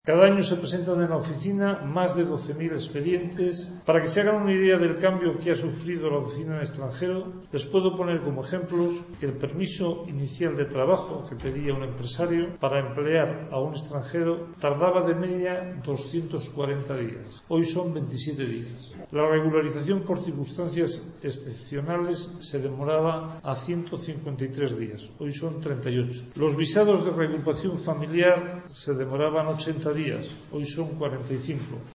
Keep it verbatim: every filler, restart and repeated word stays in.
Cada año se presentan en la oficina más de doce mil expedientes. Para que se hagan una idea del cambio que ha sufrido la oficina en extranjero, les puedo poner como ejemplos que el permiso inicial de trabajo que pedía un empresario para emplear a un extranjero tardaba de media doscientos cuarenta días. Hoy son veintisiete días. La regularización por circunstancias excepcionales se demoraba a ciento cincuenta y tres días. Hoy son treinta y ocho. Los visados de reagrupación familiar se demoraban ochenta días, hoy son cuarenta y cinco.